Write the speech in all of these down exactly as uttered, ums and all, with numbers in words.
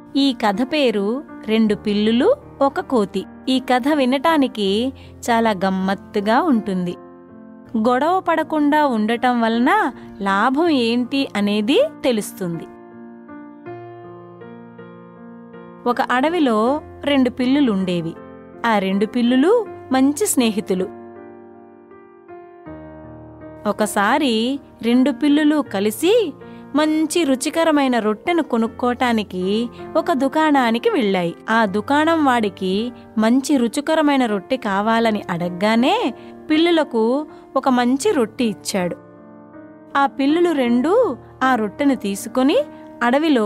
ఈ కథ పేరు రెండు పిల్లులు ఒక కోతి. ఈ కథ వినటానికి చాలా గమ్మత్తుగా ఉంటుంది. గొడవ పడకుండా ఉండటం వలన లాభం ఏంటి అనేది తెలుస్తుంది. ఒక అడవిలో రెండు పిల్లులుండేవి. ఆ రెండు పిల్లులు మంచి స్నేహితులు. ఒకసారి రెండు పిల్లులు కలిసి మంచి రుచికరమైన రొట్టెను కొనుక్కోటానికి ఒక దుకాణానికి వెళ్ళాయి. ఆ దుకాణం వాడికి మంచి రుచికరమైన రొట్టె కావాలని అడగ్గానే పిల్లులకు ఒక మంచి రొట్టె ఇచ్చాడు. ఆ పిల్లులు రెండు ఆ రొట్టెను తీసుకుని అడవిలో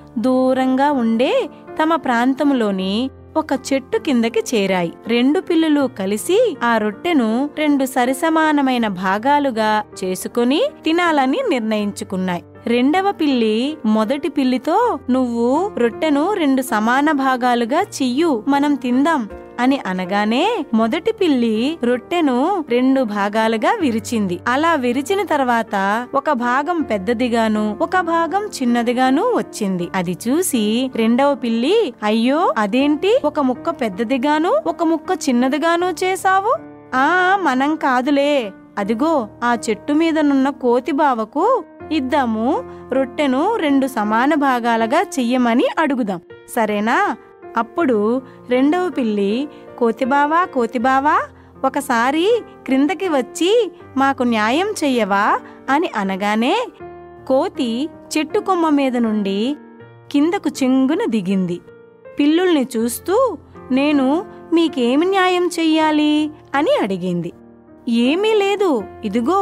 దూరంగా ఉండే తమ ప్రాంతంలోని ఒక చెట్టు కిందకి చేరాయి. రెండు పిల్లులు కలిసి ఆ రొట్టెను రెండు సరిసమానమైన భాగాలుగా చేసుకుని తినాలని నిర్ణయించుకున్నాయి. రెండవ పిల్లి మొదటి పిల్లితో, "నువ్వు రొట్టెను రెండు సమాన భాగాలుగా చెయ్యు, మనం తిందాం" అని అనగానే మొదటి పిల్లి రొట్టెను రెండు భాగాలుగా విరిచింది. అలా విరిచిన తర్వాత ఒక భాగం పెద్దదిగాను ఒక భాగం చిన్నదిగాను వచ్చింది. అది చూసి రెండవ పిల్లి, "అయ్యో, అదేంటి ఒక ముక్క పెద్దదిగాను ఒక ముక్క చిన్నదిగాను చేశావు? ఆ మనం కాదులే, అదిగో ఆ చెట్టు మీదనున్న కోతి బావకు ఇద్దాము, రొట్టెను రెండు సమాన భాగాలుగా చెయ్యమని అడుగుదాం, సరేనా?" అప్పుడు రెండవ పిల్లి, "కోతిబావా కోతిబావా, ఒకసారి క్రిందకి వచ్చి మాకు న్యాయం చెయ్యవా" అని అనగానే కోతి చెట్టు కొమ్మ మీద నుండి కిందకు చెంగున దిగింది. పిల్లుల్ని చూస్తూ, "నేను మీకేమి న్యాయం చెయ్యాలి" అని అడిగింది. "ఏమీ లేదు, ఇదిగో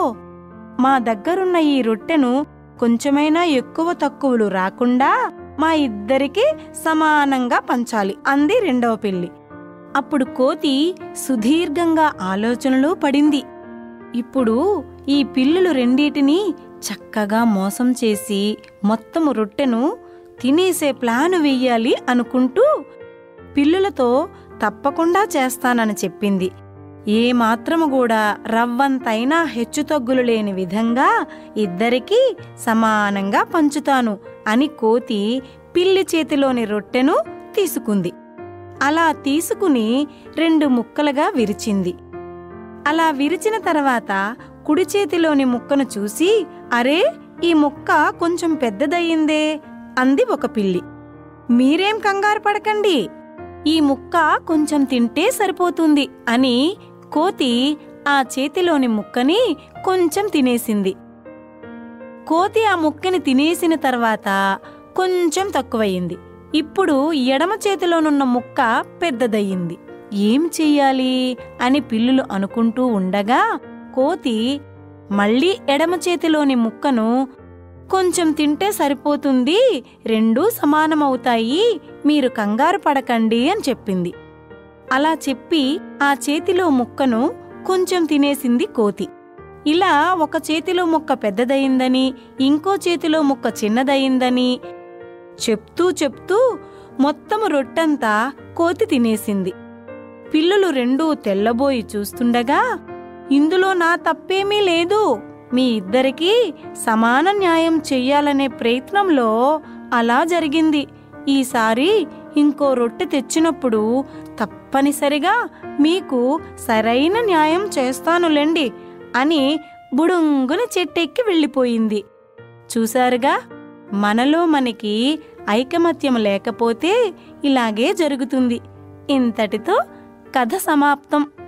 మా దగ్గరున్న ఈ రొట్టెను కొంచెమైనా ఎక్కువ తక్కువలు రాకుండా మా ఇద్దరికి సమానంగా పంచాలి" అంది రెండవ పిల్లి. అప్పుడు కోతి సుదీర్ఘంగా ఆలోచనలో పడింది. ఇప్పుడు ఈ పిల్లులు రెండిటిని చక్కగా మోసం చేసి మొత్తము రొట్టెను తినేసే ప్లాను వెయ్యాలి అనుకుంటూ పిల్లులతో తప్పకుండా చేస్తానని చెప్పింది. ఏమాత్రము కూడా రవ్వంతైనా హెచ్చుతగ్గులు లేని విధంగా ఇద్దరికీ సమానంగా పంచుతాను అని కోతి పిల్లి చేతిలోని రొట్టెను తీసుకుంది. అలా తీసుకుని రెండు ముక్కలుగా విరిచింది. అలా విరిచిన తర్వాత కుడి చేతిలోని ముక్కను చూసి, "అరే, ఈ ముక్క కొంచెం పెద్దదయ్యిందే" అంది ఒక పిల్లి. "మీరేం కంగారు పడకండి, ఈ ముక్క కొంచెం తింటే సరిపోతుంది" అని కోతి ఆ చేతిలోని ముక్కని కొంచెం తినేసింది. కోతి ఆ ముక్కని తినేసిన తర్వాత కొంచెం తక్కువయింది. ఇప్పుడు ఎడమ చేతిలోనున్న ముక్క పెద్దదయ్యింది. ఏం చెయ్యాలి అని పిల్లులు అనుకుంటూ ఉండగా కోతి మళ్ళీ ఎడమ చేతిలోని ముక్కను, "కొంచెం తింటే సరిపోతుంది, రెండూ సమానమవుతాయి, మీరు కంగారు పడకండి" అని చెప్పింది. అలా చెప్పి ఆ చేతిలో ముక్కను కొంచెం తినేసింది కోతి. ఇలా ఒక చేతిలో ముక్క పెద్దదయిందని ఇంకో చేతిలో ముక్క చిన్నదయిందని చెప్తూ చెప్తూ మొత్తము రొట్టంతా కోతి తినేసింది. పిల్లులు రెండూ తెల్లబోయి చూస్తుండగా, "ఇందులో నా తప్పేమీ లేదు, మీ ఇద్దరికీ సమాన న్యాయం చెయ్యాలనే ప్రయత్నంలో అలా జరిగింది. ఈసారి ఇంకో రొట్టె తెచ్చినప్పుడు తప్పనిసరిగా మీకు సరైన న్యాయం చేస్తానులేండి" అని బుడుంగున చెట్టెక్కి వెళ్ళిపోయింది. చూశారుగా, మనలో మనకి ఐకమత్యం లేకపోతే ఇలాగే జరుగుతుంది. ఇంతటితో కథ సమాప్తం.